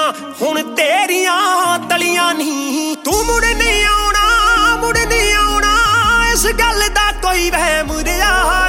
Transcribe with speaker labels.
Speaker 1: ਹੁਣ ਤੇਰੀਆਂ ਤਲੀਆਂ ਨੀ। ਤੂੰ ਮੁੜ ਨਹੀਂ ਆਉਣਾ, ਮੁੜ ਨਹੀਂ ਆਉਣਾ, ਇਸ ਗੱਲ ਦਾ ਕੋਈ ਵਹਿਮ ਰਿਹਾ।